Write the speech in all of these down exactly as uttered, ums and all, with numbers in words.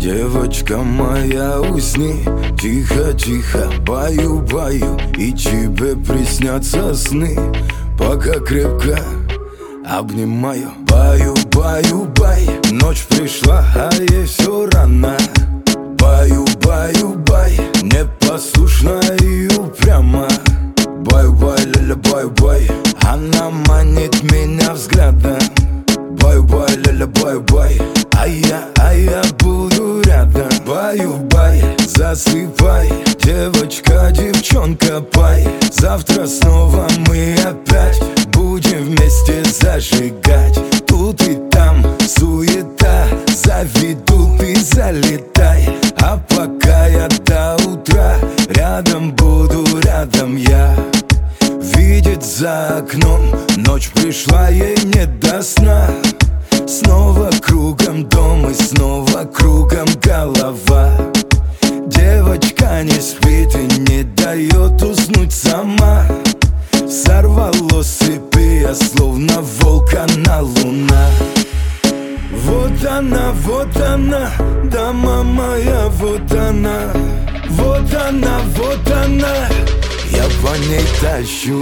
Девочка моя, усни, тихо-тихо, баю-баю, и тебе приснятся сны, пока крепко обнимаю. Баю-баю-бай, ночь пришла, а ей все рано. Баю-баю-бай, непослушная и упряма. Баю-бай, ля-ля, баю-бай, она манит меня взглядом. Баю-бай, ля-ля, баю-бай, а я, а я буду рядом. Баю-бай, засыпай, девочка, девчонка, пай. Завтра снова мы опять будем вместе зажигать. Тут и там суета, заведу, ты залетай. А пока я до утра рядом буду, рядом я. Видит за окном, ночь пришла, ей не до сна. Снова кругом дом и снова кругом голова. Девочка не спит и не дает уснуть сама. Сорвало с цепи, я словно волк-она луна. Вот она, вот она, дама моя, вот она. Вот она, вот она, я по ней тащусь.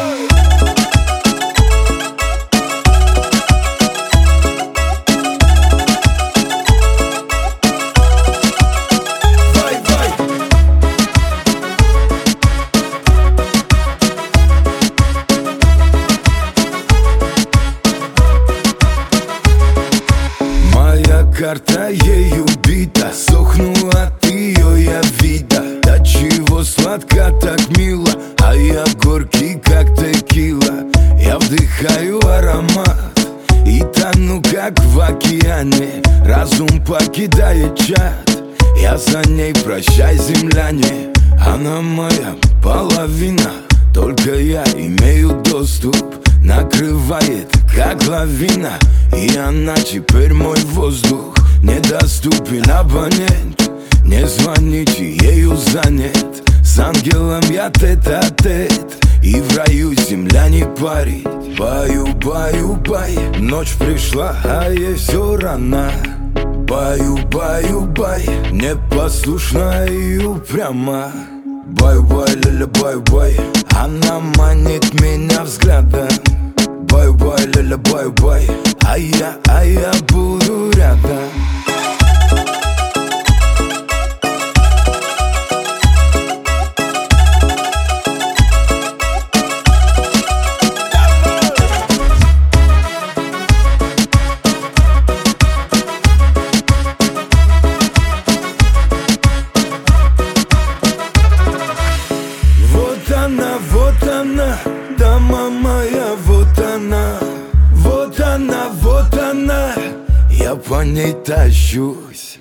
Карта ей убита, сохну от ее я вида. Да чего сладко, так мило, а я горький, как текила. Я вдыхаю аромат и тону, как в океане. Разум покидает чат, я за ней, прощай, земляне. Она моя половина, только я имею доступ. Накрывает, как лавина, и она теперь мой воздух. Недоступен абонент, не звоните, ею занят. С ангелом я тет-а-тет, и в раю земля не парит. Баю, баю, бай, ночь пришла, а ей все рано. Баю, баю, бай, непослушная и упряма. Баю-бай, ля-ля, баю-бай, она манит меня взглядом. Баю-бай, ля-ля, баю-бай, а я, а я буду рядом. Вот она, дама моя, вот она. Вот она, вот она, я по ней тащусь.